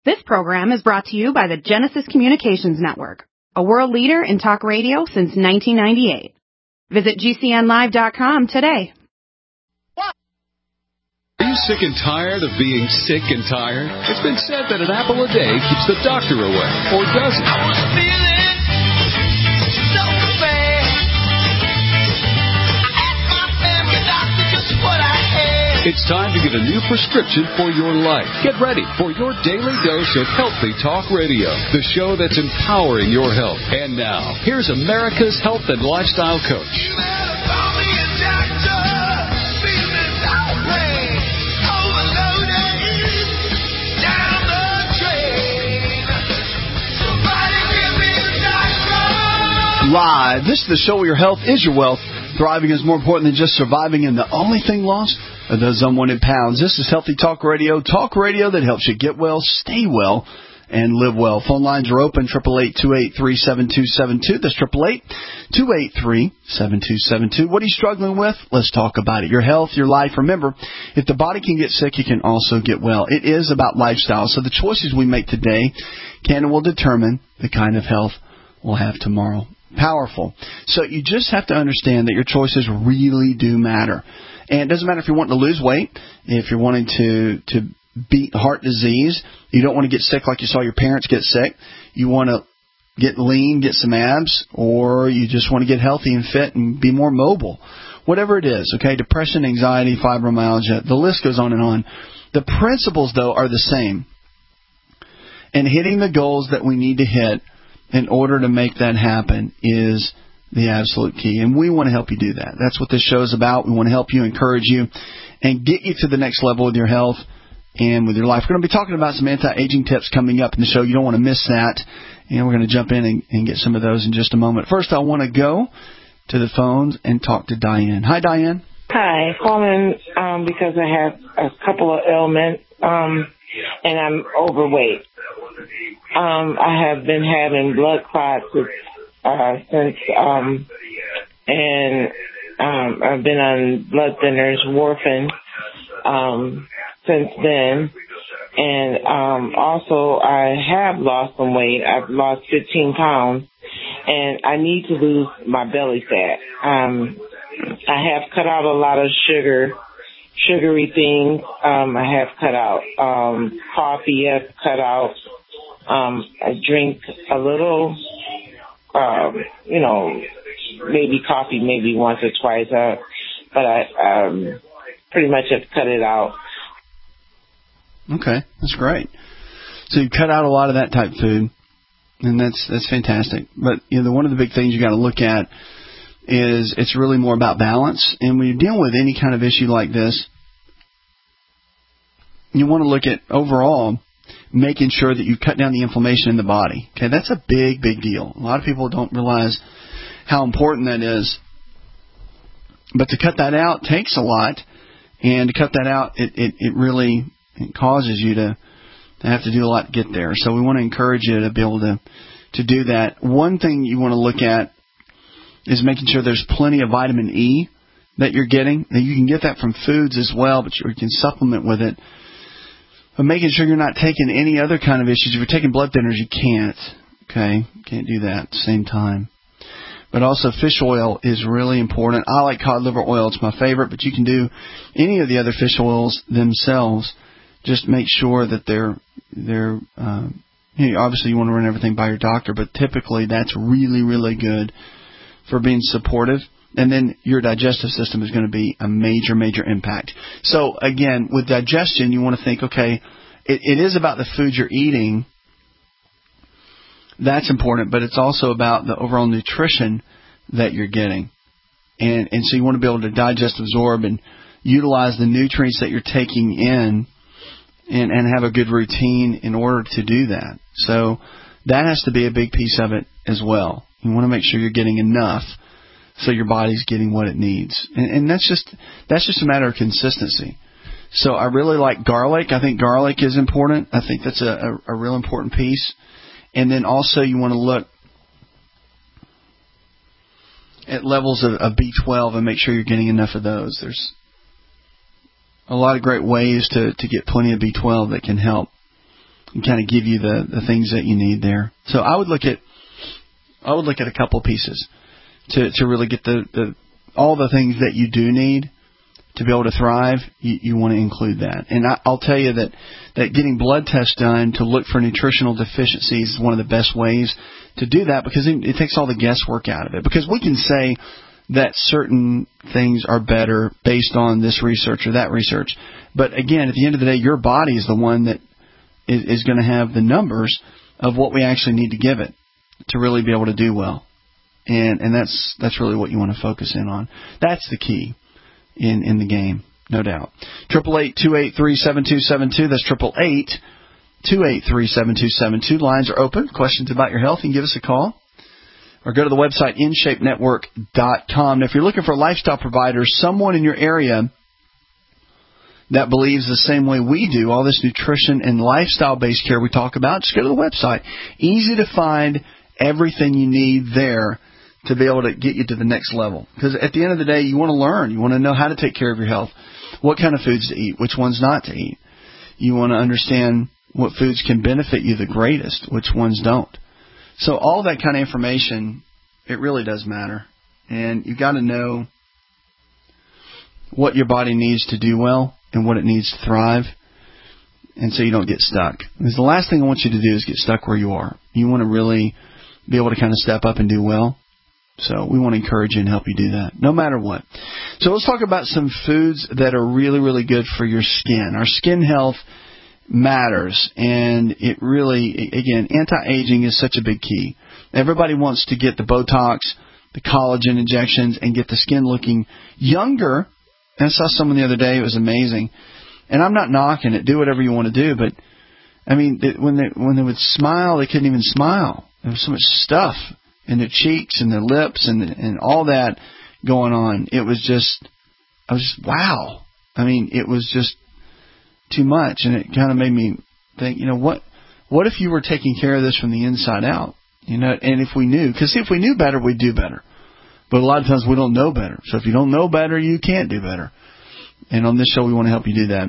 This program is brought to you by the Genesis Communications Network, a world leader in talk radio since 1998. Visit GCNlive.com today. Are you sick and tired of being sick and tired? It's been said that an apple a day keeps the doctor away, or does it? I was feeling so bad. I asked my family doctor just what I had. It's time to get a new prescription for your life. Get ready for your daily dose of Healthy Talk Radio, the show that's empowering your health. And now, here's America's health and lifestyle coach. Live. This is the show where your health is your wealth. Thriving is more important than just surviving, and the only thing lost are those unwanted pounds. This is Healthy Talk Radio that helps you get well, stay well, and live well. Phone lines are open, 888-283-7272. That's 888-283-7272. What are you struggling with? Let's talk about it. Your health, your life. Remember, if the body can get sick, it can also get well. It is about lifestyle. So the choices we make today can and will determine the kind of health we'll have tomorrow. Powerful. So you just have to understand that your choices really do matter. And it doesn't matter if you're wanting to lose weight, if you're wanting to beat heart disease, you don't want to get sick like you saw your parents get sick, you want to get lean, get some abs, or you just want to get healthy and fit and be more mobile. Whatever it is, okay, depression, anxiety, fibromyalgia, the list goes on and on. The principles, though, are the same. And hitting the goals that we need to hit in order to make that happen is the absolute key. And we want to help you do that. That's what this show is about. We want to help you, encourage you, and get you to the next level with your health and with your life. We're going to be talking about some anti-aging tips coming up in the show. You don't want to miss that. And we're going to jump in and get some of those in just a moment. First, I want to go to the phones and talk to Diane. Hi, Diane. Hi. Calling because I have a couple of ailments and I'm overweight. I have been having blood clots since, and I've been on blood thinners, warfarin, since then. And also, I have lost some weight. I've lost 15 pounds, and I need to lose my belly fat. I have cut out a lot of sugary things. I have cut out coffee. I've cut out. I drink a little, maybe coffee maybe once or twice, but I pretty much have cut it out. Okay, that's great. So you cut out a lot of that type of food, and that's fantastic. But one of the big things you got to look at is it's really more about balance. And when you're dealing with any kind of issue like this, you want to look at overall making sure that you cut down the inflammation in the body. Okay, that's a big, big deal. A lot of people don't realize how important that is. But to cut that out takes a lot, and to cut that out, it really causes you to have to do a lot to get there. So we want to encourage you to be able to do that. One thing you want to look at is making sure there's plenty of vitamin E that you're getting. Now, you can get that from foods as well, but you can supplement with it. But making sure you're not taking any other kind of issues. If you're taking blood thinners, you can't. Okay? Can't do that at the same time. But also fish oil is really important. I like cod liver oil. It's my favorite, but you can do any of the other fish oils themselves. Just make sure that they're obviously you want to run everything by your doctor, but typically that's really, really good for being supportive. And then your digestive system is going to be a major, major impact. So, again, with digestion, you want to think, okay, it is about the food you're eating. That's important, but it's also about the overall nutrition that you're getting. And so you want to be able to digest, absorb, and utilize the nutrients that you're taking in and have a good routine in order to do that. So that has to be a big piece of it as well. You want to make sure you're getting enough so your body's getting what it needs. And that's just a matter of consistency. So I really like garlic. I think garlic is important. I think that's a real important piece. And then also you want to look at levels of B12 and make sure you're getting enough of those. There's a lot of great ways to get plenty of B12 that can help and kind of give you the things that you need there. So I would look at a couple pieces to really get the all the things that you do need to be able to thrive. You want to include that. And I'll tell you that getting blood tests done to look for nutritional deficiencies is one of the best ways to do that, because it takes all the guesswork out of it. Because we can say that certain things are better based on this research or that research. But again, at the end of the day, your body is the one that is going to have the numbers of what we actually need to give it to really be able to do well. And that's really what you want to focus in on. That's the key in the game, no doubt. 888-283-7272. That's 888-283-7272. Lines are open. Questions about your health, you can give us a call. Or go to the website, InShapeNetwork.com. Now, if you're looking for lifestyle providers, someone in your area that believes the same way we do, all this nutrition and lifestyle-based care we talk about, just go to the website. Easy to find, everything you need there to be able to get you to the next level. Because at the end of the day, you want to learn. You want to know how to take care of your health, what kind of foods to eat, which ones not to eat. You want to understand what foods can benefit you the greatest, which ones don't. So all that kind of information, it really does matter. And you've got to know what your body needs to do well and what it needs to thrive, and so you don't get stuck. Because the last thing I want you to do is get stuck where you are. You want to really be able to kind of step up and do well. So we want to encourage you and help you do that, no matter what. So let's talk about some foods that are really, really good for your skin. Our skin health matters, and it really, again, anti-aging is such a big key. Everybody wants to get the Botox, the collagen injections, and get the skin looking younger. And I saw someone the other day, it was amazing. And I'm not knocking it, do whatever you want to do, but I mean, when they would smile, they couldn't even smile. There was so much stuff in their cheeks and their lips and all that going on. I was just wow. I mean, it was just too much, and it kind of made me think, what if you were taking care of this from the inside out? And if we knew, because if we knew better, we'd do better. But a lot of times we don't know better. So if you don't know better, you can't do better. And on this show, we want to help you do that.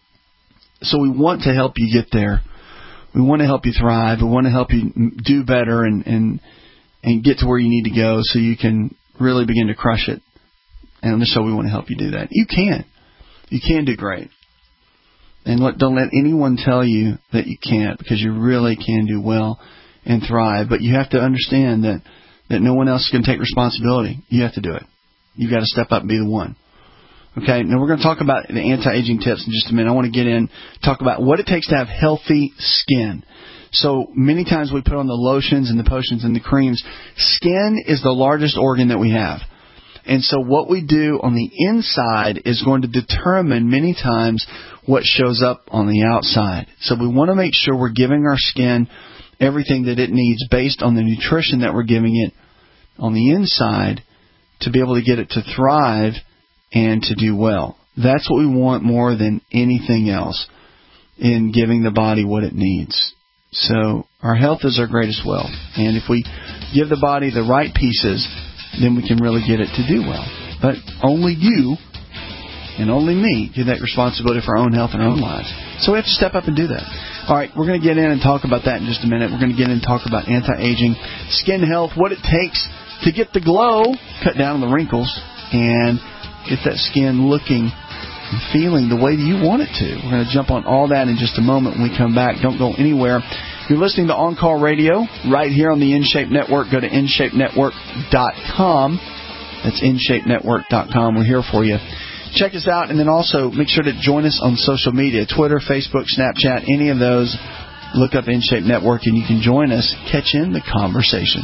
So we want to help you get there. We want to help you thrive. We want to help you do better and get to where you need to go so you can really begin to crush it. And on this show, we want to help you do that. You can. You can do great. And don't let anyone tell you that you can't, because you really can do well and thrive. But you have to understand that no one else can take responsibility. You have to do it. You've got to step up and be the one. Okay, now we're going to talk about the anti-aging tips in just a minute. I want to get in, talk about what it takes to have healthy skin. So many times we put on the lotions and the potions and the creams. Skin is the largest organ that we have. And so what we do on the inside is going to determine many times what shows up on the outside. So we want to make sure we're giving our skin everything that it needs based on the nutrition that we're giving it on the inside to be able to get it to thrive and to do well. That's what we want more than anything else in giving the body what it needs. So our health is our greatest wealth. And if we give the body the right pieces, then we can really get it to do well. But only you and only me get that responsibility for our own health and our own lives. So we have to step up and do that. All right, we're going to get in and talk about that in just a minute. We're going to get in and talk about anti-aging, skin health, what it takes to get the glow, cut down on the wrinkles, and get that skin looking and feeling the way that you want it to. We're going to jump on all that in just a moment when we come back. Don't go anywhere. You're listening to On Call Radio right here on the InShape Network. Go to InShapeNetwork.com. That's InShapeNetwork.com. We're here for you. Check us out, and then also make sure to join us on social media, Twitter, Facebook, Snapchat, any of those. Look up InShape Network, and you can join us. Catch in the conversation.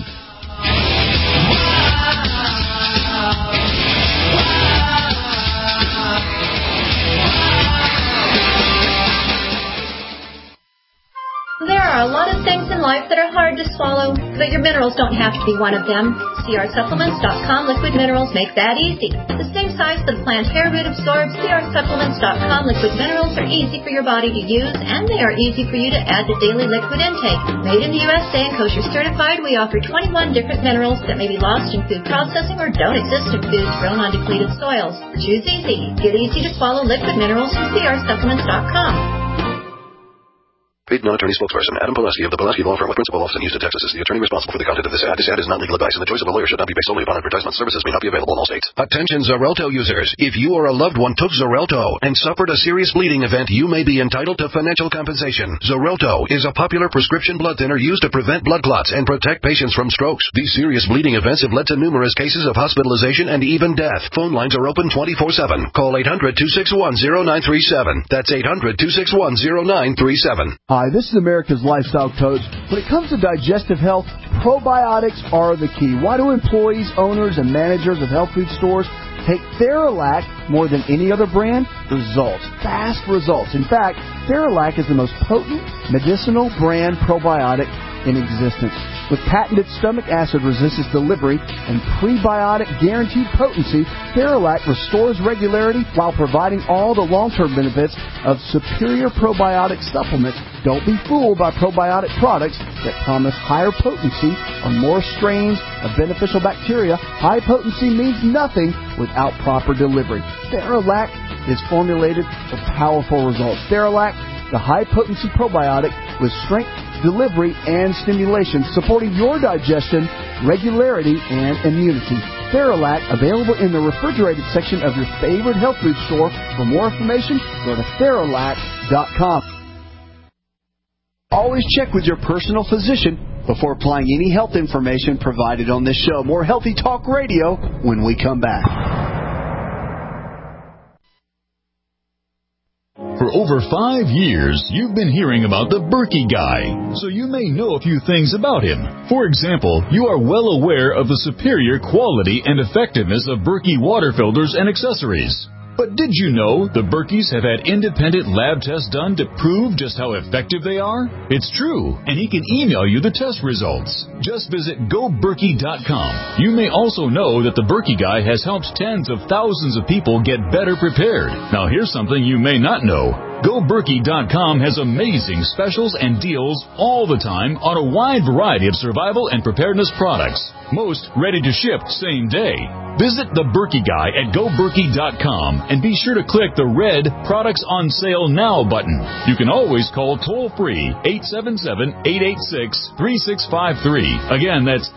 There are a lot of things in life that are hard to swallow, but your minerals don't have to be one of them. CRSupplements.com liquid minerals make that easy. The same size that a plant hair root absorbs, CRSupplements.com liquid minerals are easy for your body to use, and they are easy for you to add to daily liquid intake. Made in the USA and kosher certified, we offer 21 different minerals that may be lost in food processing or don't exist in foods grown on depleted soils. Choose easy. Get easy to swallow liquid minerals from CRSupplements.com. Paid non-attorney spokesperson Adam Pileski of the Pileski Law Firm with principal office in Houston, Texas is the attorney responsible for the content of this ad. This ad is not legal advice, and the choice of a lawyer should not be based solely upon advertisement. Services may not be available in all states. Attention Xarelto users. If you or a loved one took Xarelto and suffered a serious bleeding event, you may be entitled to financial compensation. Xarelto is a popular prescription blood thinner used to prevent blood clots and protect patients from strokes. These serious bleeding events have led to numerous cases of hospitalization and even death. Phone lines are open 24/7. Call 800-261-0937. That's 800-261-0937. Hi, this is America's Lifestyle Coach. When it comes to digestive health, probiotics are the key. Why do employees, owners, and managers of health food stores take Theralac more than any other brand? Results. Fast results. In fact, Theralac is the most potent medicinal brand probiotic in existence. With patented stomach acid resistance delivery and prebiotic guaranteed potency, Theralac restores regularity while providing all the long-term benefits of superior probiotic supplements. Don't be fooled by probiotic products that promise higher potency or more strains of beneficial bacteria. High potency means nothing without proper delivery. Theralac is formulated for powerful results. Theralac, the high-potency probiotic with strength, delivery, and stimulation, supporting your digestion, regularity, and immunity. Theralac, available in the refrigerated section of your favorite health food store. For more information, go to Theralac.com. Always check with your personal physician before applying any health information provided on this show. More Healthy Talk Radio when we come back. For over 5 years, you've been hearing about the Berkey Guy, so you may know a few things about him. For example, you are well aware of the superior quality and effectiveness of Berkey water filters and accessories. But did you know the Berkeys have had independent lab tests done to prove just how effective they are? It's true, and he can email you the test results. Just visit GoBerkey.com. You may also know that the Berkey Guy has helped tens of thousands of people get better prepared. Now here's something you may not know. GoBerkey.com has amazing specials and deals all the time on a wide variety of survival and preparedness products. Most ready to ship same day. Visit the Berkey Guy at GoBerkey.com and be sure to click the red Products on Sale Now button. You can always call toll-free 877-886-3653. Again, that's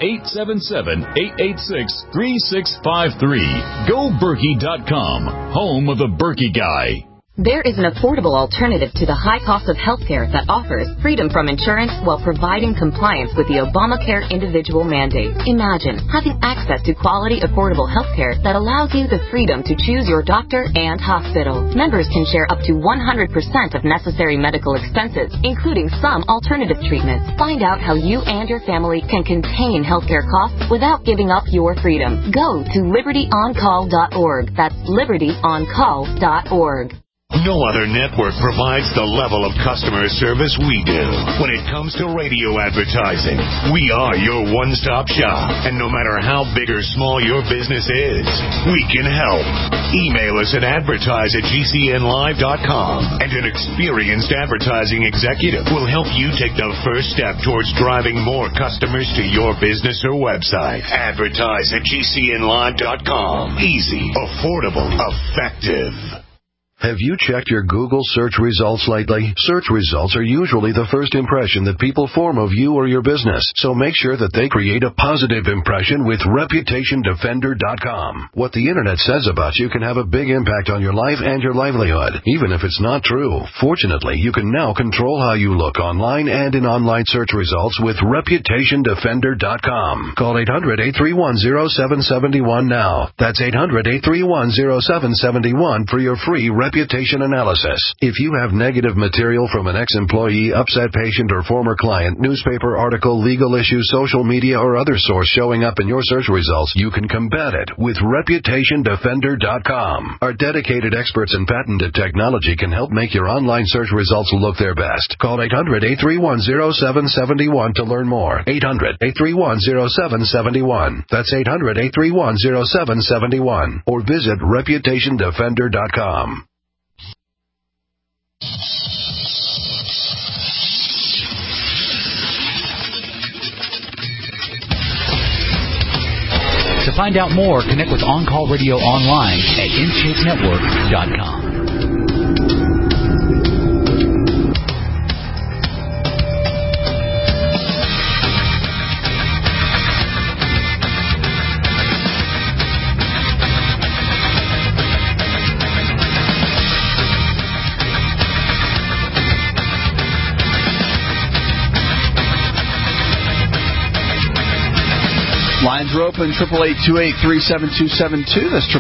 877-886-3653. GoBerkey.com, home of the Berkey Guy. There is an affordable alternative to the high cost of healthcare that offers freedom from insurance while providing compliance with the Obamacare individual mandate. Imagine having access to quality, affordable healthcare that allows you the freedom to choose your doctor and hospital. Members can share up to 100% of necessary medical expenses, including some alternative treatments. Find out how you and your family can contain healthcare costs without giving up your freedom. Go to libertyoncall.org. That's libertyoncall.org. No other network provides the level of customer service we do. When it comes to radio advertising, we are your one-stop shop. And no matter how big or small your business is, we can help. Email us at advertise@gcnlive.com, and an experienced advertising executive will help you take the first step towards driving more customers to your business or website. Advertise@gcnlive.com. Easy, affordable, effective. Have you checked your Google search results lately? Search results are usually the first impression that people form of you or your business, so make sure that they create a positive impression with ReputationDefender.com. What the Internet says about you can have a big impact on your life and your livelihood, even if it's not true. Fortunately, you can now control how you look online and in online search results with ReputationDefender.com. Call 800-831-0771 now. That's 800-831-0771 for your free reputation analysis. If you have negative material from an ex-employee, upset patient, or former client, newspaper article, legal issue, social media, or other source showing up in your search results, you can combat it with ReputationDefender.com. Our dedicated experts in patented technology can help make your online search results look their best. Call 800-831-0771 to learn more. 800-831-0771. That's 800-831-0771. Or visit ReputationDefender.com. To find out more, connect with On Call Radio online at InShapeNetwork.com. Lines are open, 888-283-7272. That's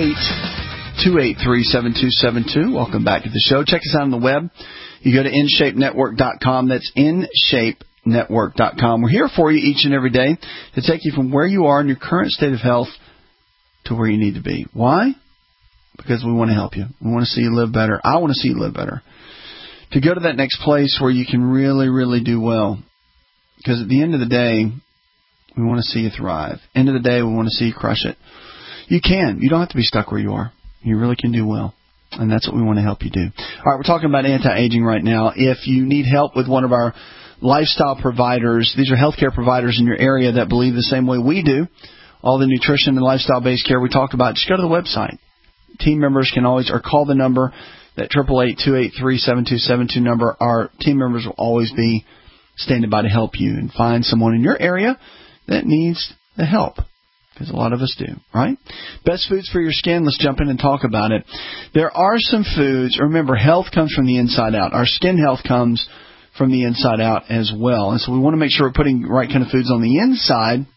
888-283-7272. Welcome back to the show. Check us out on the web. You go to InShapeNetwork.com. That's InShapeNetwork.com. We're here for you each and every day to take you from where you are in your current state of health to where you need to be. Why? Because we want to help you. We want to see you live better. I want to see you live better. To go to that next place where you can really, really do well. Because at the end of the day, we want to see you thrive. End of the day, we want to see you crush it. You can. You don't have to be stuck where you are. You really can do well. And that's what we want to help you do. All right, we're talking about anti-aging right now. If you need help with one of our lifestyle providers, these are healthcare providers in your area that believe the same way we do. All the nutrition and lifestyle-based care we talk about, just go to the website. Team members can always, or call the number, that 888-283-7272 number. Our team members will always be standing by to help you and find someone in your area that needs the help. Because a lot of us do, right? Best foods for your skin, let's jump in and talk about it. There are some foods, remember, health comes from the inside out. Our skin health comes from the inside out as well. And so we want to make sure we're putting the right kind of foods on the inside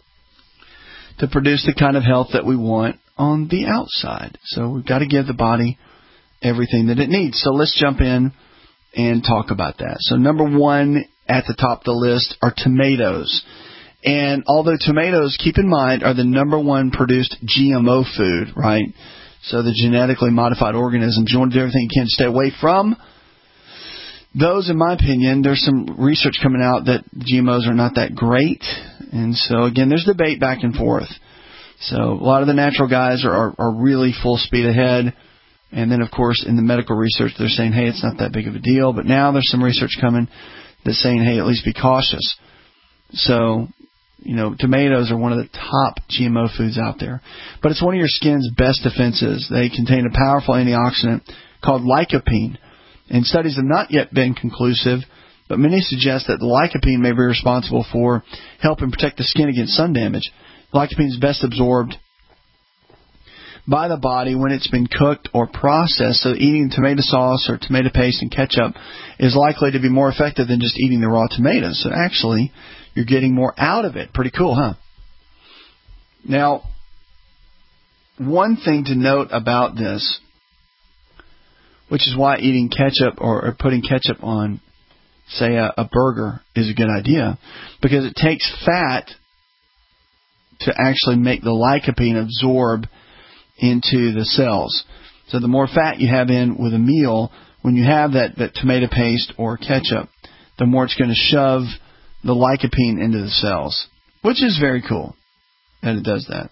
to produce the kind of health that we want on the outside. So we've got to give the body everything that it needs. So let's jump in and talk about that. So number one at the top of the list are tomatoes. And although tomatoes, keep in mind, are the number one produced GMO food, right? So the genetically modified organisms, you want to do everything you can to stay away from those. In my opinion, there's some research coming out that GMOs are not that great. And so, again, there's debate back and forth. So a lot of the natural guys are really full speed ahead. And then, of course, in the medical research, they're saying, hey, it's not that big of a deal. But now there's some research coming that's saying, hey, at least be cautious. So, you know, tomatoes are one of the top GMO foods out there. But it's one of your skin's best defenses. They contain a powerful antioxidant called lycopene. And studies have not yet been conclusive, but many suggest that the lycopene may be responsible for helping protect the skin against sun damage. Lycopene is best absorbed by the body when it's been cooked or processed, so eating tomato sauce or tomato paste and ketchup is likely to be more effective than just eating the raw tomatoes. So actually, you're getting more out of it. Pretty cool, huh? Now, one thing to note about this, which is why eating ketchup or putting ketchup on, say, a burger is a good idea, because it takes fat to actually make the lycopene absorb into the cells. So the more fat you have in with a meal, when you have that tomato paste or ketchup, the more it's going to shove the lycopene into the cells, which is very cool that it does that.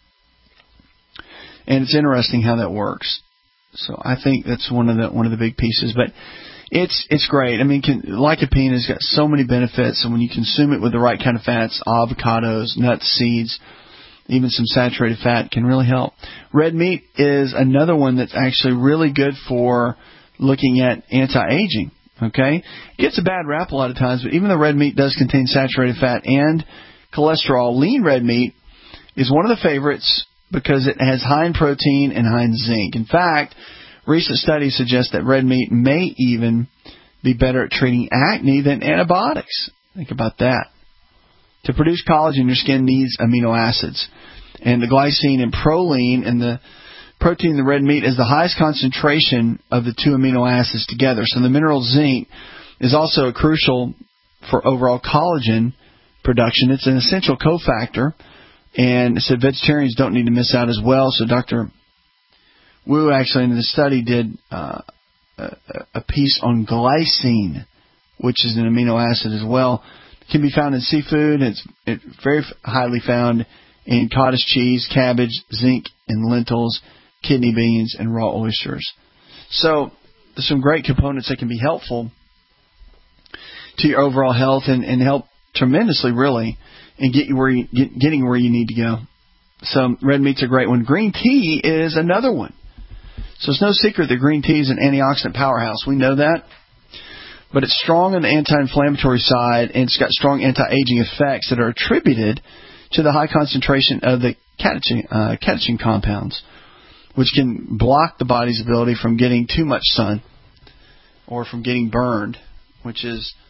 And it's interesting how that works. So I think that's one of the big pieces. But it's great. I mean, lycopene has got so many benefits, and when you consume it with the right kind of fats, avocados, nuts, seeds, even some saturated fat can really help. Red meat is another one that's actually really good for looking at anti-aging. Okay? It gets a bad rap a lot of times, but even though red meat does contain saturated fat and cholesterol, lean red meat is one of the favorites because it has high in protein and high in zinc. In fact, recent studies suggest that red meat may even be better at treating acne than antibiotics. Think about that. To produce collagen, your skin needs amino acids. And the glycine and proline and the protein in the red meat is the highest concentration of the two amino acids together. So the mineral zinc is also crucial for overall collagen production. It's an essential cofactor. And so vegetarians don't need to miss out as well. So Dr. Wu actually in the study did a piece on glycine, which is an amino acid as well. It can be found in seafood. It's very highly found in cottage cheese, cabbage, zinc in lentils, kidney beans, and raw oysters. So there's some great components that can be helpful to your overall health and help tremendously, really, and get you getting where you need to go. So red meat's a great one. Green tea is another one. So it's no secret that green tea is an antioxidant powerhouse. We know that. But it's strong on the anti-inflammatory side, and it's got strong anti-aging effects that are attributed to the high concentration of the catechin compounds, which can block the body's ability from getting too much sun or from getting burned, which is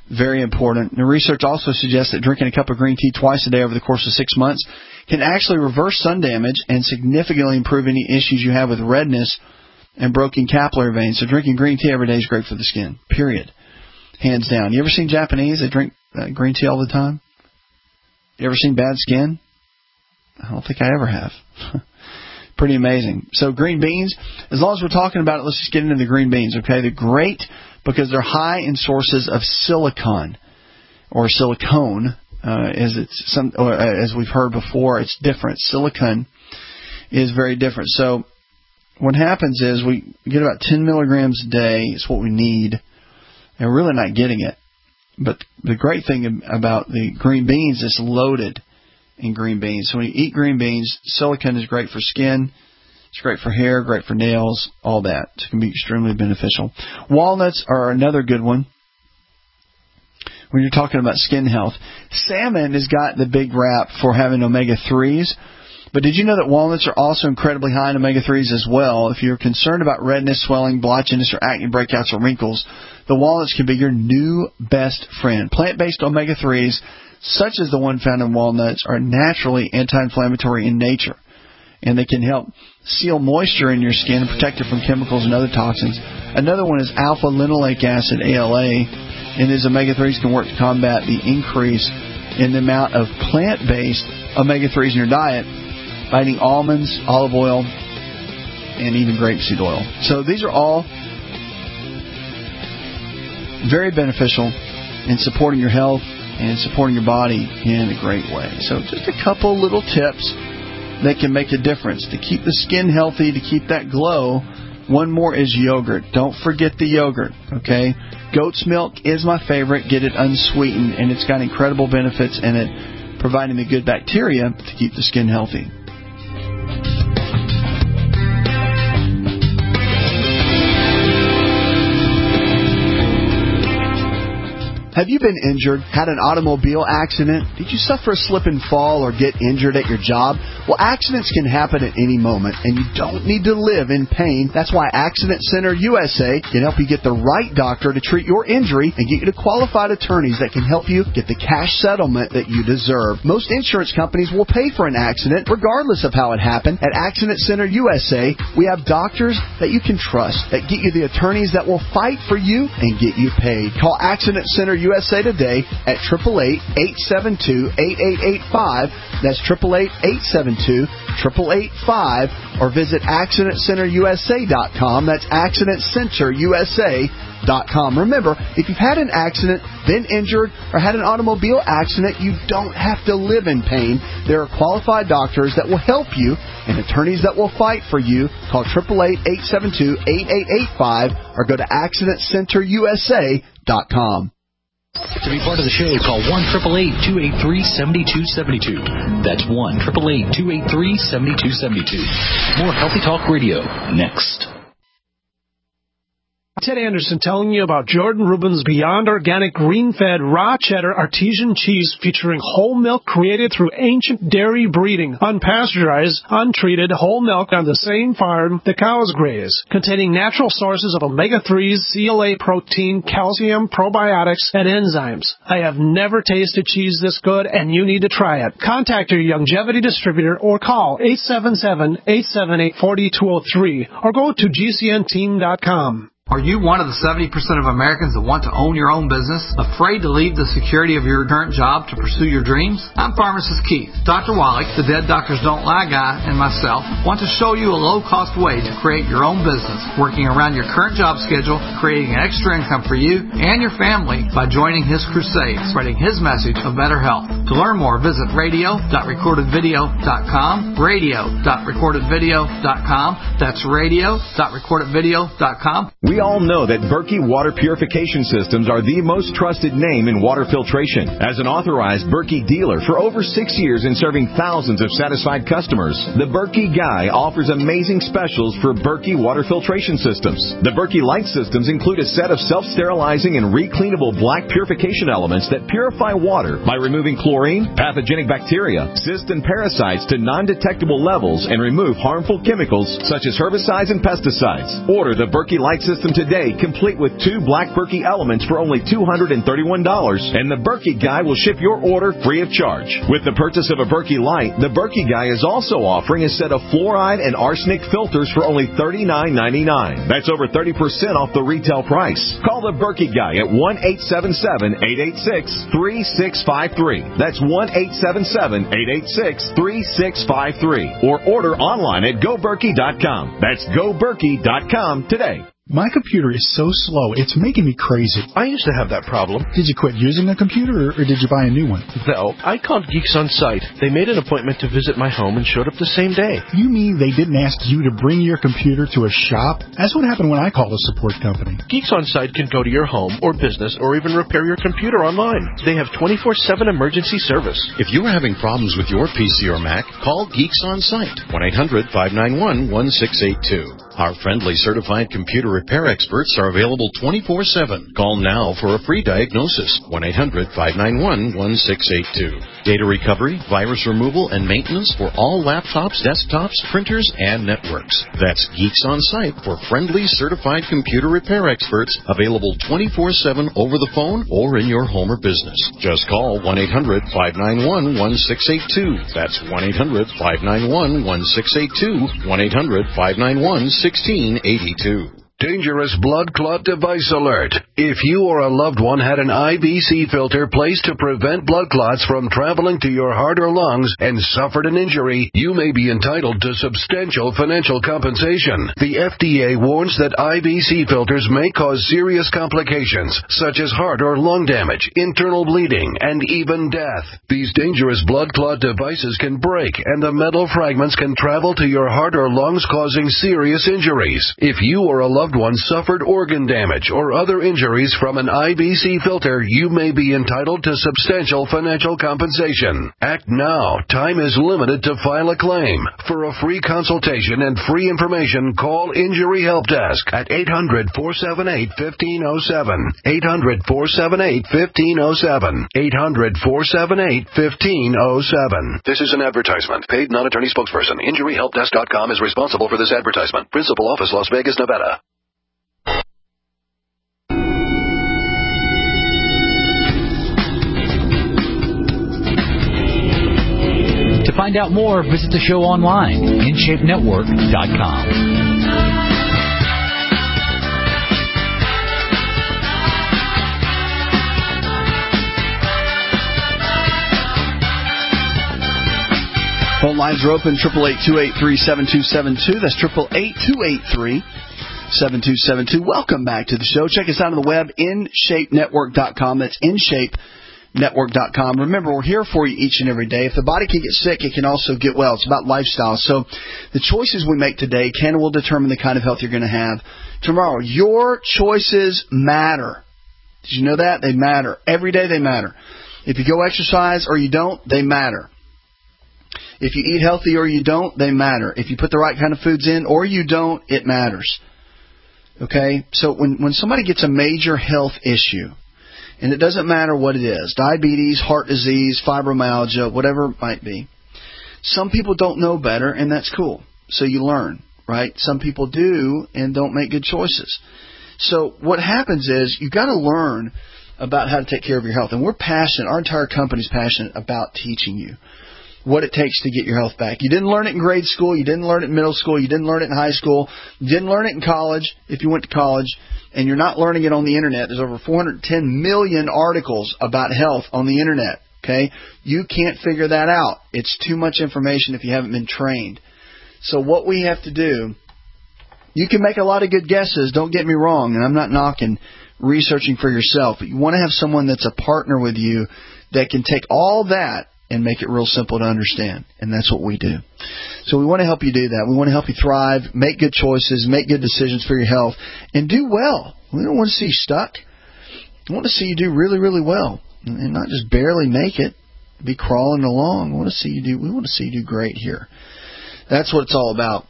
Very important. The research also suggests that drinking a cup of green tea twice a day over the course of 6 months can actually reverse sun damage and significantly improve any issues you have with redness and broken capillary veins. So drinking green tea every day is great for the skin, period. Hands down. You ever seen Japanese that drink green tea all the time? You ever seen bad skin? I don't think I ever have. Pretty amazing. So green beans, as long as we're talking about it, let's just get into the green beans, okay? They're great because they're high in sources of silicon or silicone, as we've heard before. It's different. Silicon is very different. So what happens is we get about 10 milligrams a day. It's what we need. And we're really not getting it. But the great thing about the green beans is loaded in green beans. So when you eat green beans, silicon is great for skin. It's great for hair, great for nails, all that. It can be extremely beneficial. Walnuts are another good one when you're talking about skin health. Salmon has got the big rap for having omega-3s. But did you know that walnuts are also incredibly high in omega-3s as well? If you're concerned about redness, swelling, blotchiness, or acne breakouts or wrinkles, the walnuts can be your new best friend. Plant-based omega-3s, such as the one found in walnuts, are naturally anti-inflammatory in nature. And they can help seal moisture in your skin and protect it from chemicals and other toxins. Another one is alpha-linoleic acid, ALA, and these omega-3s can work to combat the increase in the amount of plant-based omega-3s in your diet by eating almonds, olive oil, and even grapeseed oil. So these are all very beneficial in supporting your health and supporting your body in a great way. So just a couple little tips that can make a difference to keep the skin healthy, to keep that glow. One more is yogurt. Don't forget the yogurt, okay? Goat's milk is my favorite. Get it unsweetened, and it's got incredible benefits in it, providing the good bacteria to keep the skin healthy. Have you been injured, had an automobile accident? Did you suffer a slip and fall or get injured at your job? Well, accidents can happen at any moment, and you don't need to live in pain. That's why Accident Center USA can help you get the right doctor to treat your injury and get you to qualified attorneys that can help you get the cash settlement that you deserve. Most insurance companies will pay for an accident, regardless of how it happened. At Accident Center USA, we have doctors that you can trust, that get you the attorneys that will fight for you and get you paid. Call Accident Center USA today at 888-872-8885. That's 888-872-8885. Or visit AccidentCenterUSA.com. That's AccidentCenterUSA.com. Remember, if you've had an accident, been injured, or had an automobile accident, you don't have to live in pain. There are qualified doctors that will help you and attorneys that will fight for you. Call 888-872-8885 or go to AccidentCenterUSA.com. To be part of the show, call 1-888-283-7272. That's 1-888-283-7272. More Healthy Talk Radio next. Ted Anderson telling you about Jordan Rubin's Beyond Organic Green-Fed Raw Cheddar Artesian Cheese featuring whole milk created through ancient dairy breeding, unpasteurized, untreated whole milk on the same farm the cows graze, containing natural sources of omega-3s, CLA protein, calcium, probiotics, and enzymes. I have never tasted cheese this good, and you need to try it. Contact your Longevity distributor or call 877-878-4203 or go to GCNteam.com. Are you one of the 70% of Americans that want to own your own business, afraid to leave the security of your current job to pursue your dreams? I'm Pharmacist Keith. Dr. Wallach, the Dead Doctors Don't Lie guy, and myself want to show you a low-cost way to create your own business, working around your current job schedule, creating an extra income for you and your family by joining his crusade, spreading his message of better health. To learn more, visit radio.recordedvideo.com, radio.recordedvideo.com. That's radio.recordedvideo.com. We all know that Berkey Water Purification Systems are the most trusted name in water filtration. As an authorized Berkey dealer for over 6 years and serving thousands of satisfied customers, the Berkey Guy offers amazing specials for Berkey Water Filtration Systems. The Berkey Light Systems include a set of self-sterilizing and recleanable black purification elements that purify water by removing chlorine, pathogenic bacteria, cysts, and parasites to non-detectable levels and remove harmful chemicals such as herbicides and pesticides. Order the Berkey Light Systems system today, complete with 2 Black Berkey elements for only $231, and the Berkey Guy will ship your order free of charge. With the purchase of a Berkey Light, the Berkey Guy is also offering a set of fluoride and arsenic filters for only $39.99. That's over 30% off the retail price. Call the Berkey Guy at 1-877-886-3653. That's 1-877-886-3653. Or order online at GoBerkey.com. That's GoBerkey.com today. My computer is so slow, it's making me crazy. I used to have that problem. Did you quit using a computer, or did you buy a new one? No, I called Geeks On Site. They made an appointment to visit my home and showed up the same day. You mean they didn't ask you to bring your computer to a shop? That's what happened when I called a support company. Geeks On Site can go to your home or business or even repair your computer online. They have 24/7 emergency service. If you are having problems with your PC or Mac, call Geeks On Site, 1-800-591-1682. Our friendly certified computer repair experts are available 24/7. Call now for a free diagnosis, 1-800-591-1682. Data recovery, virus removal, and maintenance for all laptops, desktops, printers, and networks. That's Geeks On Site for friendly certified computer repair experts, available 24/7 over the phone or in your home or business. Just call 1-800-591-1682. That's 1-800-591-1682, 1-800-591-1682. Dangerous blood clot device alert. If you or a loved one had an IBC filter placed to prevent blood clots from traveling to your heart or lungs and suffered an injury, you may be entitled to substantial financial compensation. The FDA warns that IBC filters may cause serious complications, such as heart or lung damage, internal bleeding, and even death. These dangerous blood clot devices can break, and the metal fragments can travel to your heart or lungs, causing serious injuries. If you or a loved one suffered organ damage or other injuries from an IBC filter, you may be entitled to substantial financial compensation. Act now. Time is limited to file a claim. For a free consultation and free information, call Injury Help Desk at 800-478-1507. 800-478-1507. 800-478-1507. This is an advertisement. Paid non-attorney spokesperson. InjuryHelpDesk.com is responsible for this advertisement. Principal office, Las Vegas, Nevada. To find out more, visit the show online, InShapeNetwork.com. Phone lines are open, 888-283-7272. That's 888-283-7272. Welcome back to the show. Check us out on the web, InShapeNetwork.com. That's InShapeNetwork.com. Remember, we're here for you each and every day. If the body can get sick, it can also get well. It's about lifestyle. So the choices we make today can and will determine the kind of health you're going to have tomorrow. Your choices matter. Did you know that? They matter. Every day they matter. If you go exercise or you don't, they matter. If you eat healthy or you don't, they matter. If you put the right kind of foods in or you don't, it matters. Okay? So when somebody gets a major health issue, and it doesn't matter what it is, diabetes, heart disease, fibromyalgia, whatever it might be, some people don't know better, and that's cool. So you learn, right? Some people do and don't make good choices. So what happens is you've got to learn about how to take care of your health. And we're passionate, our entire company is passionate about teaching you what it takes to get your health back. You didn't learn it in grade school. You didn't learn it in middle school. You didn't learn it in high school. You didn't learn it in college if you went to college. And you're not learning it on the Internet. There's over 410 million articles about health on the Internet. Okay? You can't figure that out. It's too much information if you haven't been trained. So what we have to do, you can make a lot of good guesses. Don't get me wrong. And I'm not knocking researching for yourself. But you want to have someone that's a partner with you that can take all that and make it real simple to understand. And that's what we do. So we want to help you do that. We want to help you thrive, make good choices, make good decisions for your health, and do well. We don't want to see you stuck. We want to see you do really, really well, and not just barely make it, be crawling along. We want to see you do great here. That's what it's all about.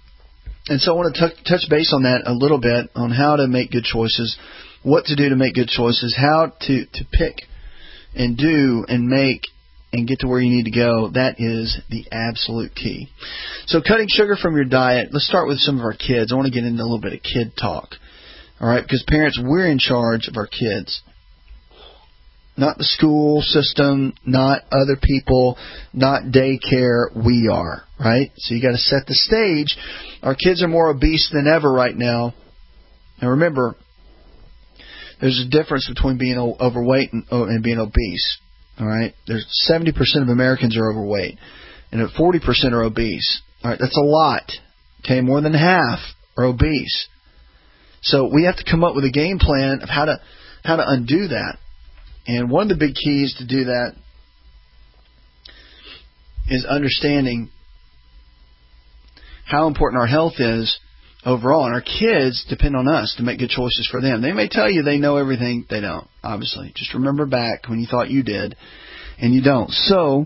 And so I want to touch base on that a little bit, on how to make good choices, what to do to make good choices, how to pick and do and make and get to where you need to go. That is the absolute key. So cutting sugar from your diet. Let's start with some of our kids. I want to get into a little bit of kid talk. All right, because parents, we're in charge of our kids. Not the school system, not other people, not daycare. We are, right? So you got to set the stage. Our kids are more obese than ever right now. And remember, there's a difference between being overweight and being obese. All right? There's 70% of Americans are overweight, and 40% are obese. All right, that's a lot. Okay, more than half are obese. So we have to come up with a game plan of how to undo that. And one of the big keys to do that is understanding how important our health is overall. And our kids depend on us to make good choices for them. They may tell you they know everything. They don't, obviously. Just remember back when you thought you did, and you don't. So,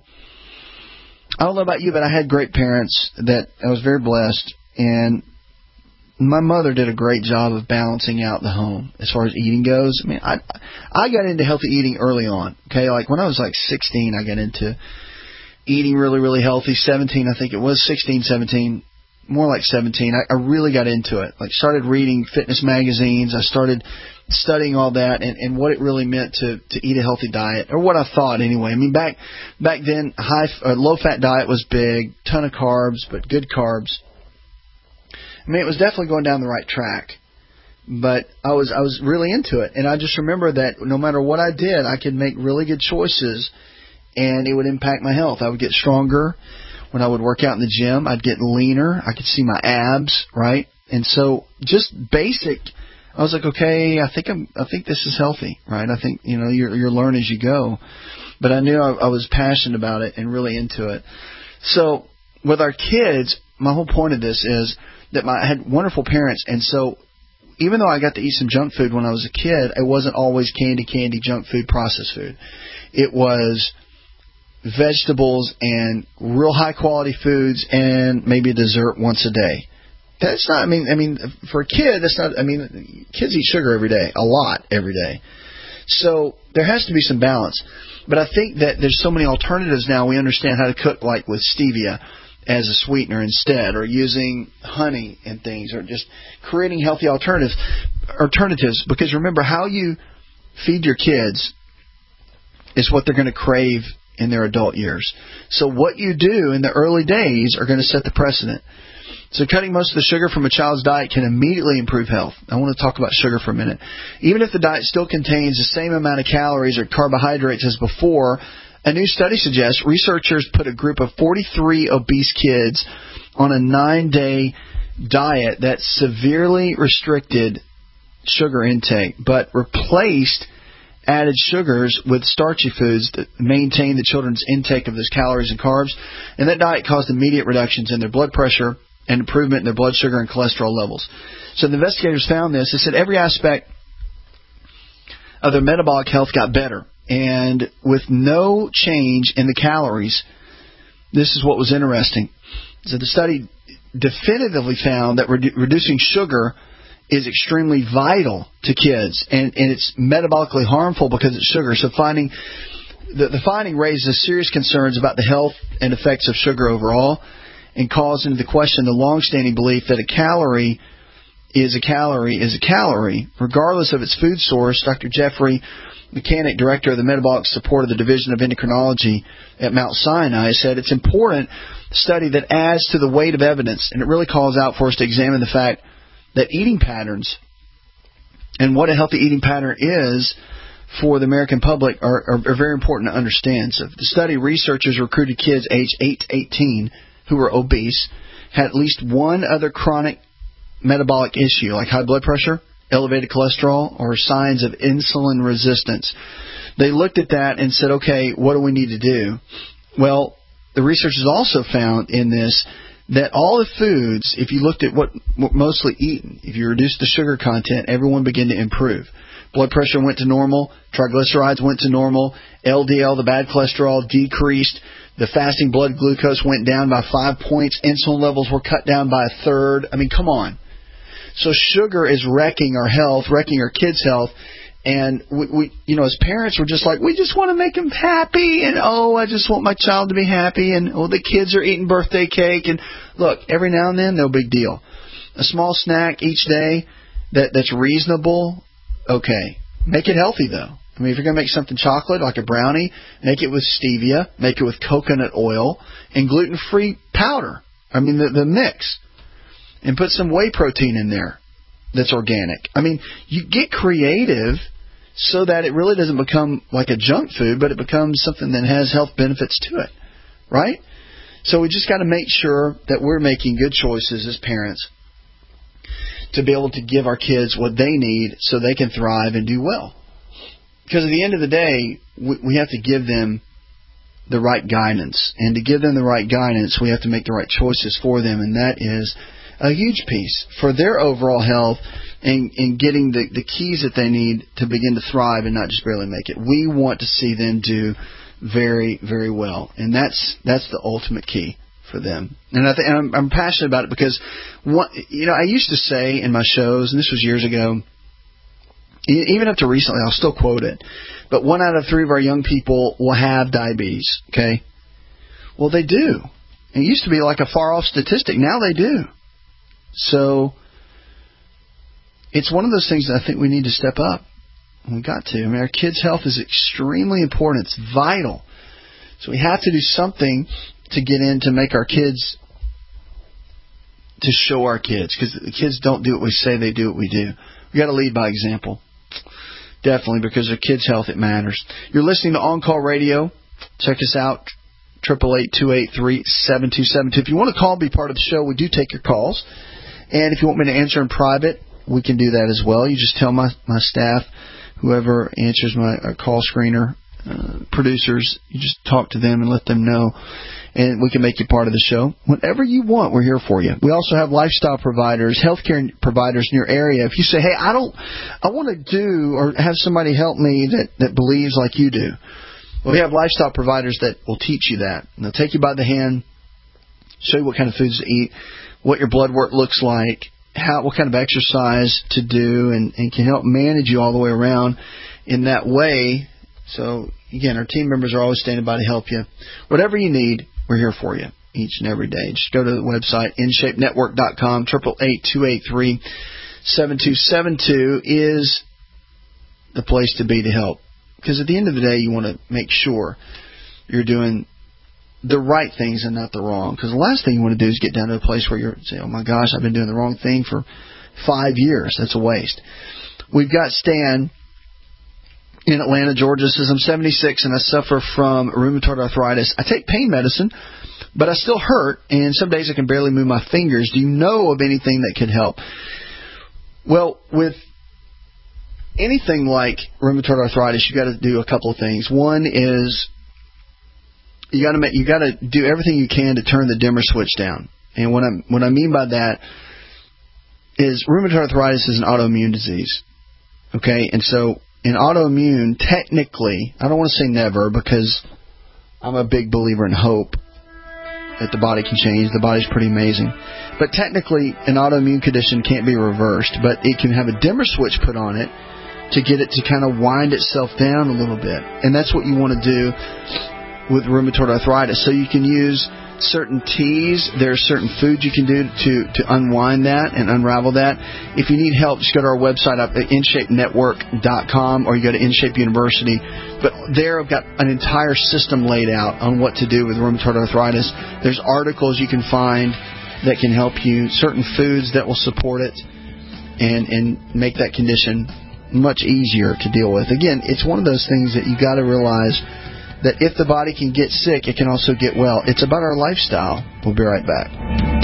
I don't know about you, but I had great parents that I was very blessed. And my mother did a great job of balancing out the home as far as eating goes. I mean, I got into healthy eating early on. Okay, like when I was like 16, I got into eating really, really healthy. 17, I think it was 16, 17, more like 17. I really got into it. Like started reading fitness magazines. I started studying all that and what it really meant to eat a healthy diet, or what I thought anyway. I mean, back then, low fat diet was big, ton of carbs, but good carbs. I mean, it was definitely going down the right track, but I was really into it. And I just remember that no matter what I did, I could make really good choices, and it would impact my health. I would get stronger when I would work out in the gym. I'd get leaner. I could see my abs, right? And so just basic, I was like, okay, I think this is healthy, right? I think, you learn as you go. But I knew I was passionate about it and really into it. So with our kids, my whole point of this is that I had wonderful parents, and so even though I got to eat some junk food when I was a kid, it wasn't always candy, junk food, processed food. It was vegetables and real high quality foods and maybe a dessert once a day. That's not, I mean, for a kid, that's not, kids eat sugar every day, a lot every day. So there has to be some balance. But I think that there's so many alternatives now. We understand how to cook, like with stevia as a sweetener instead, or using honey and things, or just creating healthy alternatives. Because remember, how you feed your kids is what they're going to crave in their adult years. So what you do in the early days are going to set the precedent. So cutting most of the sugar from a child's diet can immediately improve health. I want to talk about sugar for a minute. Even if the diet still contains the same amount of calories or carbohydrates as before, a new study suggests researchers put a group of 43 obese kids on a 9-day diet that severely restricted sugar intake, but replaced added sugars with starchy foods that maintained the children's intake of those calories and carbs. And that diet caused immediate reductions in their blood pressure and improvement in their blood sugar and cholesterol levels. So the investigators found this. They said every aspect of their metabolic health got better. And with no change in the calories, this is what was interesting. So the study definitively found that reducing sugar is extremely vital to kids, and it's metabolically harmful because it's sugar. So the finding raises serious concerns about the health and effects of sugar overall, and calls into question the long-standing belief that a calorie is a calorie, regardless of its food source. Dr. Jeffrey Mechanic, director of the Metabolic Support of the Division of Endocrinology at Mount Sinai, said it's important study that adds to the weight of evidence, and it really calls out for us to examine the fact that eating patterns and what a healthy eating pattern is for the American public are very important to understand. So the study, researchers recruited kids aged 8 to 18 who were obese, had at least one other chronic metabolic issue like high blood pressure, elevated cholesterol, or signs of insulin resistance. They looked at that and said, okay, what do we need to do? Well, the researchers also found in this that all the foods, if you looked at what mostly eaten, if you reduced the sugar content, everyone began to improve. Blood pressure went to normal, triglycerides went to normal, LDL, the bad cholesterol, decreased, the fasting blood glucose went down by 5 points, insulin levels were cut down by a third. I mean, come on. So sugar is wrecking our health, wrecking our kids' health. And we as parents, we're just like, we just want to make them happy. And, I just want my child to be happy. And, the kids are eating birthday cake. And look, every now and then, no big deal. A small snack each day that's reasonable, okay. Make it healthy, though. I mean, if you're going to make something chocolate, like a brownie, make it with stevia, make it with coconut oil, and gluten-free powder. I mean, the mix. And put some whey protein in there that's organic. I mean, you get creative so that it really doesn't become like a junk food, but it becomes something that has health benefits to it, right? So we just got to make sure that we're making good choices as parents to be able to give our kids what they need so they can thrive and do well. Because at the end of the day, we have to give them the right guidance. And to give them the right guidance, we have to make the right choices for them. And that is a huge piece for their overall health and getting the keys that they need to begin to thrive and not just barely make it. We want to see them do very, very well. And that's the ultimate key for them. And I'm passionate about it because, I used to say in my shows, and this was years ago, even up to recently, I'll still quote it, but 1 out of 3 of our young people will have diabetes, okay? Well, they do. It used to be like a far-off statistic. Now they do. So it's one of those things that I think we need to step up. We've got to. I mean, our kids' health is extremely important. It's vital. So we have to do something to get in to make our kids, to show our kids, because the kids don't do what we say, they do what we do. We got to lead by example. Definitely, because their kids' health, it matters. You're listening to On Call Radio. Check us out, 888-283-7272. If you want to call, be part of the show, we do take your calls. And if you want me to answer in private, we can do that as well. You just tell my staff, whoever answers my call screener, producers, you just talk to them and let them know, and we can make you part of the show. Whatever you want, we're here for you. We also have lifestyle providers, healthcare providers in your area. If you say, hey, I want to do or have somebody help me that believes like you do, well, we have lifestyle providers that will teach you that. And they'll take you by the hand, show you what kind of foods to eat, what your blood work looks like, what kind of exercise to do, and can help manage you all the way around in that way. So, again, our team members are always standing by to help you. Whatever you need, we're here for you each and every day. Just go to the website, InShapeNetwork.com, 888-283-7272 is the place to be to help. Because at the end of the day, you want to make sure you're doing the right things and not the wrong. Because the last thing you want to do is get down to a place where you're saying, oh my gosh, I've been doing the wrong thing for 5 years. That's a waste. We've got Stan in Atlanta, Georgia. Says, I'm 76 and I suffer from rheumatoid arthritis. I take pain medicine, but I still hurt, and some days I can barely move my fingers. Do you know of anything that could help? Well, with anything like rheumatoid arthritis, you got to do a couple of things. One is you got to do everything you can to turn the dimmer switch down. And what I mean by that is rheumatoid arthritis is an autoimmune disease. Okay, and so in autoimmune, technically, I don't want to say never because I'm a big believer in hope that the body can change. The body's pretty amazing. But technically, an autoimmune condition can't be reversed, but it can have a dimmer switch put on it to get it to kind of wind itself down a little bit. And that's what you want to do with rheumatoid arthritis. So you can use certain teas. There are certain foods you can do to unwind that and unravel that. If you need help, just go to our website up at InShapeNetwork.com, or you go to InShape University. But there I've got an entire system laid out on what to do with rheumatoid arthritis. There's articles you can find that can help you, certain foods that will support it and make that condition much easier to deal with. Again, it's one of those things that you got to realize that if the body can get sick, it can also get well. It's about our lifestyle. We'll be right back.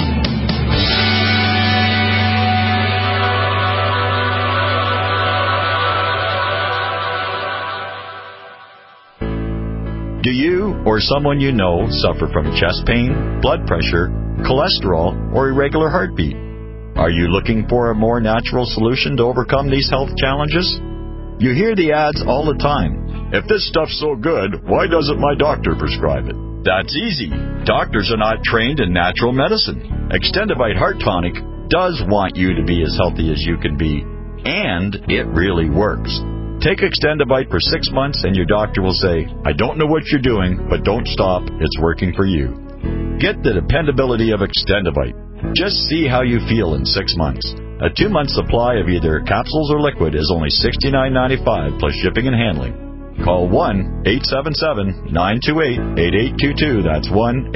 Do you or someone you know suffer from chest pain, blood pressure, cholesterol, or irregular heartbeat? Are you looking for a more natural solution to overcome these health challenges? You hear the ads all the time. If this stuff's so good, why doesn't my doctor prescribe it? That's easy. Doctors are not trained in natural medicine. Extendivite Heart Tonic does want you to be as healthy as you can be, and it really works. Take Extendivite for 6 months and your doctor will say, I don't know what you're doing, but don't stop. It's working for you. Get the dependability of Extendivite. Just see how you feel in 6 months. A 2-month supply of either capsules or liquid is only $69.95 plus shipping and handling. Call 1-877-928-8822. That's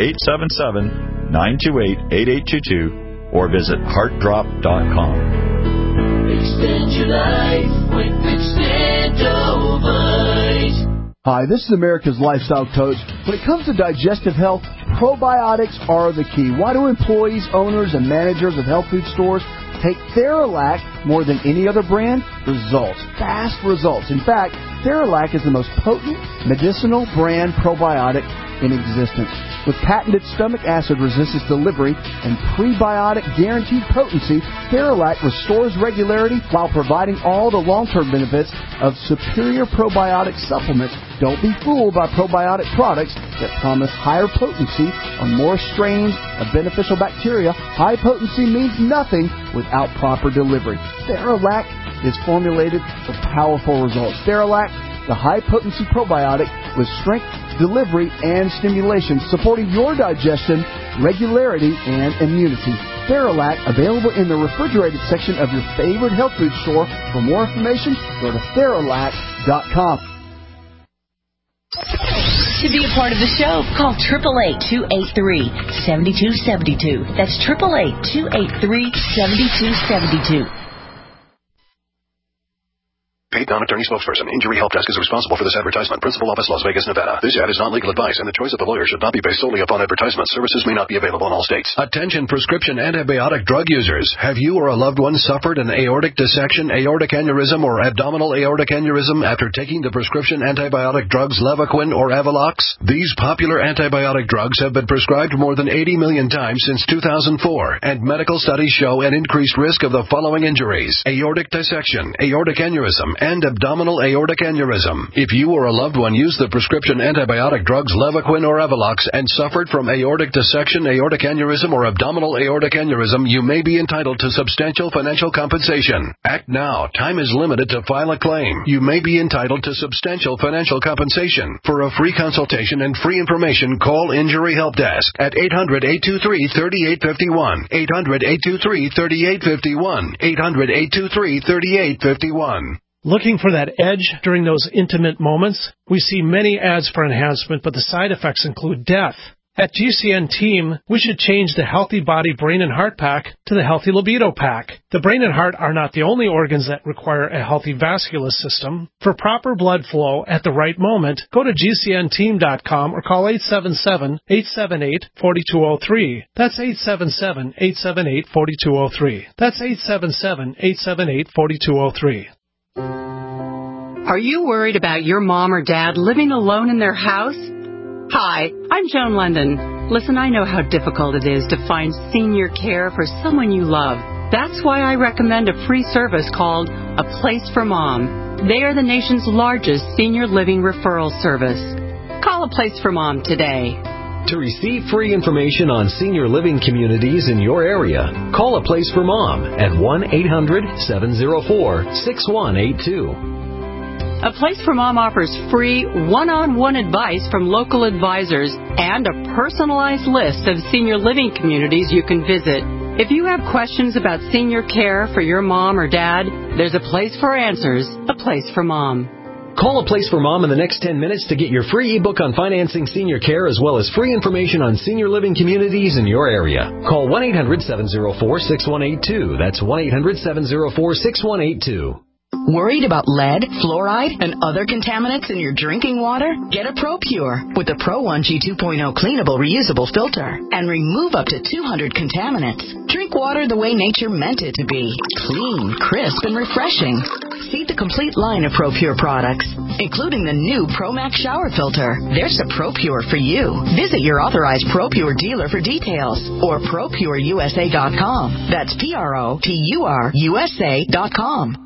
1-877-928-8822. Or visit heartdrop.com. Extend your life with Extendovite. Hi, this is America's Lifestyle Coach. When it comes to digestive health, probiotics are the key. Why do employees, owners, and managers of health food stores take Theralac more than any other brand? Results. Fast results. In fact, Theralac is the most potent medicinal brand probiotic in existence. With patented stomach acid resistance delivery and prebiotic guaranteed potency, Theralac restores regularity while providing all the long-term benefits of superior probiotic supplements. Don't be fooled by probiotic products that promise higher potency on more strains of beneficial bacteria. High potency means nothing without proper delivery. Theralac is formulated for powerful results. Theralac, the high-potency probiotic with strength, delivery, and stimulation, supporting your digestion, regularity, and immunity. Theralac, available in the refrigerated section of your favorite health food store. For more information, go to Theralac.com. To be a part of the show, call 888-283-7272. That's 888-283-7272. Paid non-attorney spokesperson. Injury Help Desk is responsible for this advertisement. Principal office, Las Vegas, Nevada. This ad is not legal advice, and the choice of the lawyer should not be based solely upon advertisement. Services may not be available in all states. Attention prescription antibiotic drug users. Have you or a loved one suffered an aortic dissection, aortic aneurysm, or abdominal aortic aneurysm after taking the prescription antibiotic drugs Levaquin or Avelox? These popular antibiotic drugs have been prescribed more than 80 million times since 2004, and medical studies show an increased risk of the following injuries: aortic dissection, aortic aneurysm, and abdominal aortic aneurysm. If you or a loved one used the prescription antibiotic drugs Levaquin or Avelox and suffered from aortic dissection, aortic aneurysm, or abdominal aortic aneurysm, you may be entitled to substantial financial compensation. Act now. Time is limited to file a claim. You may be entitled to substantial financial compensation. For a free consultation and free information, call Injury Help Desk at 800-823-3851. 800-823-3851. 800-823-3851. Looking for that edge during those intimate moments? We see many ads for enhancement, but the side effects include death. At GCN Team, we should change the Healthy Body, Brain, and Heart Pack to the Healthy Libido Pack. The brain and heart are not the only organs that require a healthy vascular system. For proper blood flow at the right moment, go to GCNteam.com or call 877-878-4203. That's 877-878-4203. That's 877-878-4203. Are you worried about your mom or dad living alone in their house? Hi, I'm Joan London. Listen, I know how difficult it is to find senior care for someone you love. That's why I recommend a free service called A Place for Mom. They are the nation's largest senior living referral service. Call A Place for Mom today. To receive free information on senior living communities in your area, call A Place for Mom at 1-800-704-6182. A Place for Mom offers free one-on-one advice from local advisors and a personalized list of senior living communities you can visit. If you have questions about senior care for your mom or dad, there's a place for answers, A Place for Mom. Call A Place for Mom in the next 10 minutes to get your free ebook on financing senior care as well as free information on senior living communities in your area. Call 1-800-704-6182. That's 1-800-704-6182. Worried about lead, fluoride, and other contaminants in your drinking water? Get a ProPure with the Pro 1G 2.0 cleanable reusable filter and remove up to 200 contaminants. Drink water the way nature meant it to be. Clean, crisp, and refreshing. See the complete line of ProPure products, including the new ProMax shower filter. There's a ProPure for you. Visit your authorized ProPure dealer for details or ProPureUSA.com. That's ProPureUSA.com.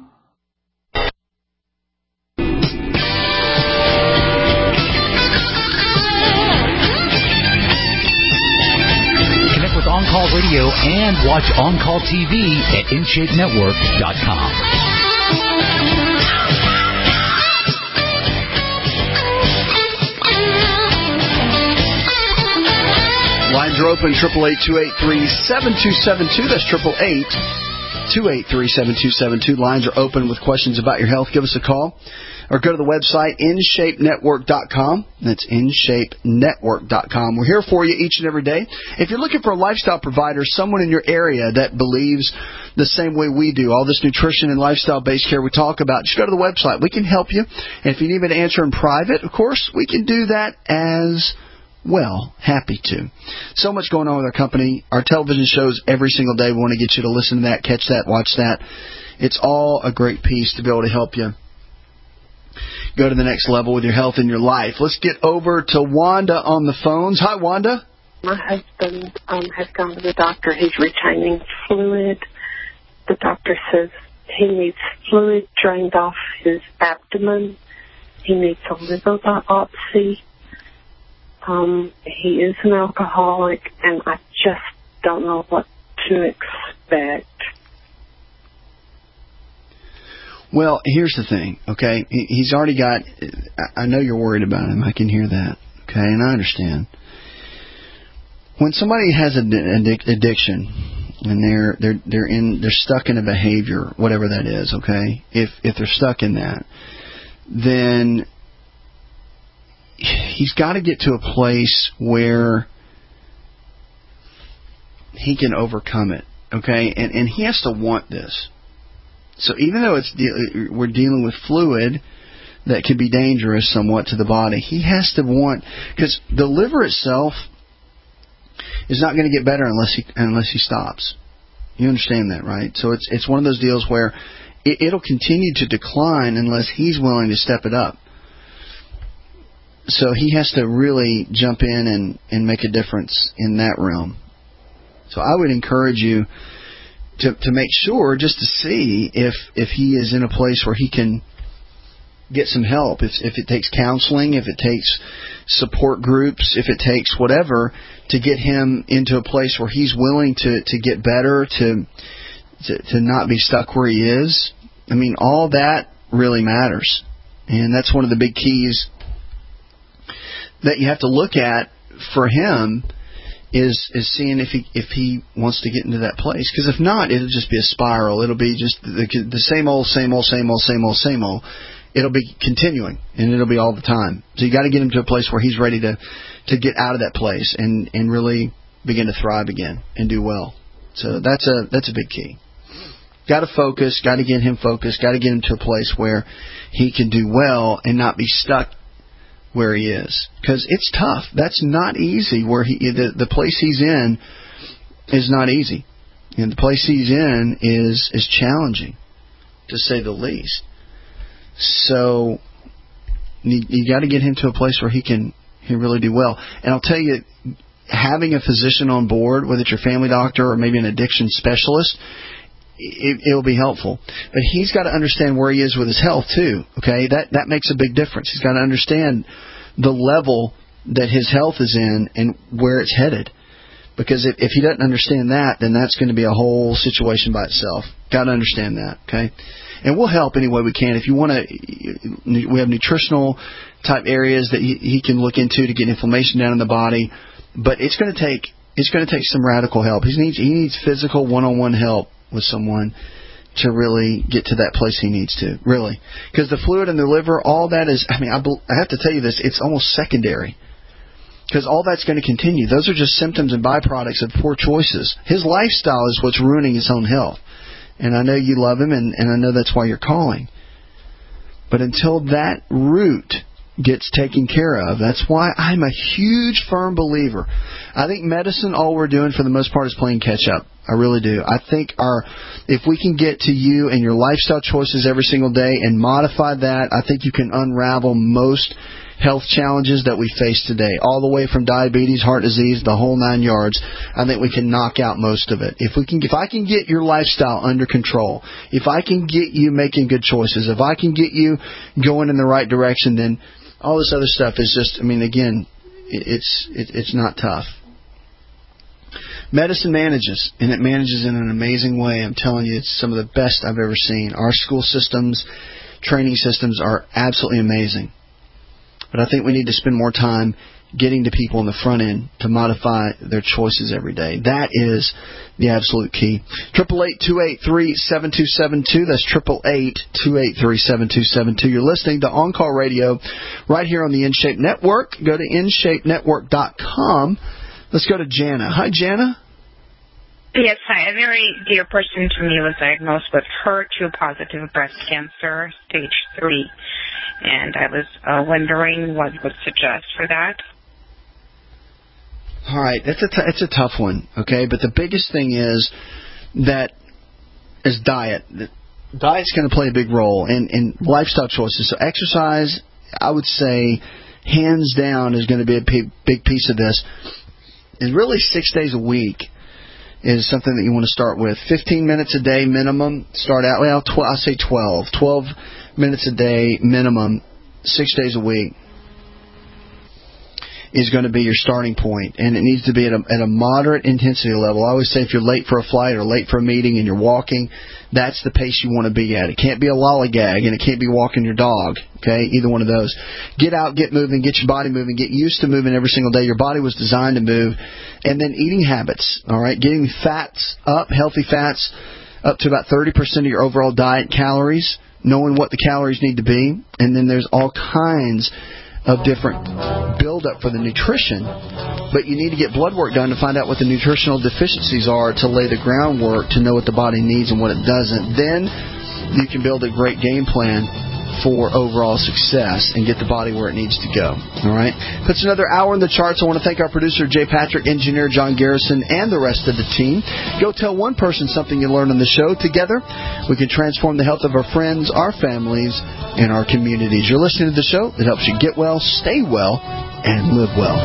On-Call Radio and watch On-Call TV at InShapeNetwork.com. Lines are open, 888-283-7272. That's 283-7272. Lines are open with questions about your health. Give us a call. Or go to the website, InShapeNetwork.com. That's InShapeNetwork.com. We're here for you each and every day. If you're looking for a lifestyle provider, someone in your area that believes the same way we do, all this nutrition and lifestyle-based care we talk about, just go to the website. We can help you. And if you need me to answer in private, of course, we can do that as well. Happy to. So much going on with our company. Our television shows every single day. We want to get you to listen to that, catch that, watch that. It's all a great piece to be able to help you go to the next level with your health and your life. Let's get over to Wanda on the phones. Hi, Wanda. My husband has gone to the doctor. He's retaining fluid. The doctor says he needs fluid drained off his abdomen. He needs a liver biopsy. He is an alcoholic, and I just don't know what to expect. Well, here's the thing, okay? He's already got... I know you're worried about him. I can hear that, okay? And I understand. When somebody has an addiction and they're stuck in a behavior, whatever that is, okay? If they're stuck in that, then he's got to get to a place where he can overcome it, okay? And he has to want this. So even though we're dealing with fluid that can be dangerous somewhat to the body, he has to want, because the liver itself is not going to get better unless he stops. You understand that, right? So it's one of those deals where it'll continue to decline unless he's willing to step it up. So he has to really jump in and make a difference in that realm. So I would encourage you to make sure, just to see if he is in a place where he can get some help. If it takes counseling, if it takes support groups, if it takes whatever, to get him into a place where he's willing to get better, to not be stuck where he is. I mean, all that really matters. And that's one of the big keys that you have to look at for him, is seeing if he wants to get into that place. Because if not, it'll just be a spiral. It'll be just the same old. It'll be continuing, and it'll be all the time. So you got to get him to a place where he's ready to get out of that place and really begin to thrive again and do well. So that's a big key. Got to focus. Got to get him focused. Got to get him to a place where he can do well and not be stuck where he is, because it's tough. That's not easy. Where the place he's in is not easy, and the place he's in is challenging, to say the least. So you got to get him to a place where he can really do well. And I'll tell you, having a physician on board, whether it's your family doctor or maybe an addiction specialist, it will be helpful. But he's got to understand where he is with his health too. Okay, that makes a big difference. He's got to understand the level that his health is in and where it's headed. Because if he doesn't understand that, then that's going to be a whole situation by itself. Got to understand that. Okay, and we'll help any way we can. If you want to, we have nutritional type areas that he can look into to get inflammation down in the body. But it's going to take some radical help. He needs physical one-on-one help with someone to really get to that place he needs to, really. Because the fluid in the liver, all that is, I have to tell you this, it's almost secondary. Because all that's going to continue. Those are just symptoms and byproducts of poor choices. His lifestyle is what's ruining his own health. And I know you love him, and I know that's why you're calling. But until that root gets taken care of, that's why I'm a huge, firm believer. I think medicine, all we're doing for the most part is playing catch up. I really do. I think if we can get to you and your lifestyle choices every single day and modify that, I think you can unravel most health challenges that we face today, all the way from diabetes, heart disease, the whole 9 yards. I think we can knock out most of it. If I can get your lifestyle under control, if I can get you making good choices, if I can get you going in the right direction, then all this other stuff is just, again, it's not tough. Medicine manages, and it manages in an amazing way. I'm telling you, it's some of the best I've ever seen. Our school systems, training systems are absolutely amazing. But I think we need to spend more time getting to people on the front end to modify their choices every day. That is the absolute key. 888-283-7272. That's 888-283-7272. You're listening to On Call Radio right here on the InShape Network. Go to InShapeNetwork.com. Let's go to Jana. Hi, Jana. Yes, hi. A very dear person to me was diagnosed with HER2-positive breast cancer, stage 3. And I was wondering what you would suggest for that. All right, it's a tough one, okay? But the biggest thing is diet. Diet's going to play a big role in lifestyle choices. So exercise, I would say, hands down, is going to be a big piece of this. And really 6 days a week is something that you want to start with. 15 minutes a day minimum. Start out, well, I'll say 12. 12 minutes a day minimum, 6 days a week, is going to be your starting point, and it needs to be at a moderate intensity level. I always say if you're late for a flight or late for a meeting and you're walking, that's the pace you want to be at. It can't be a lollygag, and it can't be walking your dog, okay? Either one of those. Get out, get moving, get your body moving, get used to moving every single day. Your body was designed to move. And then eating habits, all right? Getting fats up, healthy fats, up to about 30% of your overall diet calories, knowing what the calories need to be. And then there's all kinds of different build-up for the nutrition, but you need to get blood work done to find out what the nutritional deficiencies are to lay the groundwork to know what the body needs and what it doesn't. Then you can build a great game plan for overall success and get the body where it needs to go. All right? Puts another hour in the charts. I want to thank our producer, Jay Patrick, engineer John Garrison, and the rest of the team. Go tell one person something you learned on the show. Together, we can transform the health of our friends, our families, and our communities. You're listening to the show that helps you get well, stay well, and live well.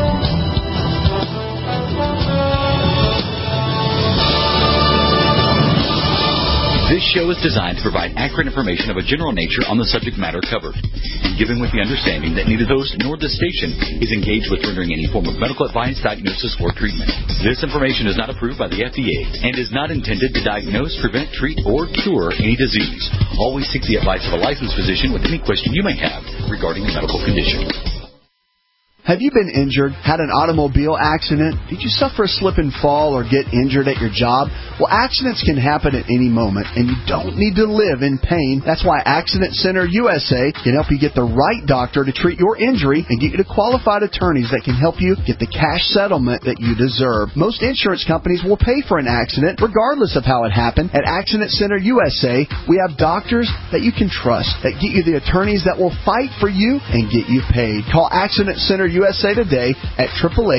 This show is designed to provide accurate information of a general nature on the subject matter covered, and given with the understanding that neither the host nor the station is engaged with rendering any form of medical advice, diagnosis, or treatment. This information is not approved by the FDA and is not intended to diagnose, prevent, treat, or cure any disease. Always seek the advice of a licensed physician with any question you may have regarding a medical condition. Have you been injured, had an automobile accident? Did you suffer a slip and fall or get injured at your job? Well, accidents can happen at any moment, and you don't need to live in pain. That's why Accident Center USA can help you get the right doctor to treat your injury and get you to qualified attorneys that can help you get the cash settlement that you deserve. Most insurance companies will pay for an accident regardless of how it happened. At Accident Center USA, we have doctors that you can trust, that get you the attorneys that will fight for you and get you paid. Call Accident Center USA today at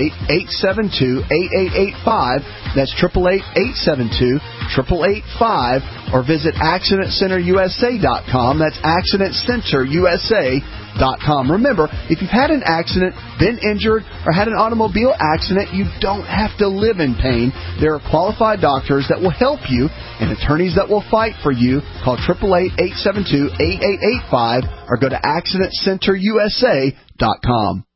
888-872-8885. That's 888-872-8885. Or visit AccidentCenterUSA.com. That's AccidentCenterUSA.com. Remember, if you've had an accident, been injured, or had an automobile accident, you don't have to live in pain. There are qualified doctors that will help you and attorneys that will fight for you. Call 888-872-8885 or go to AccidentCenterUSA.com.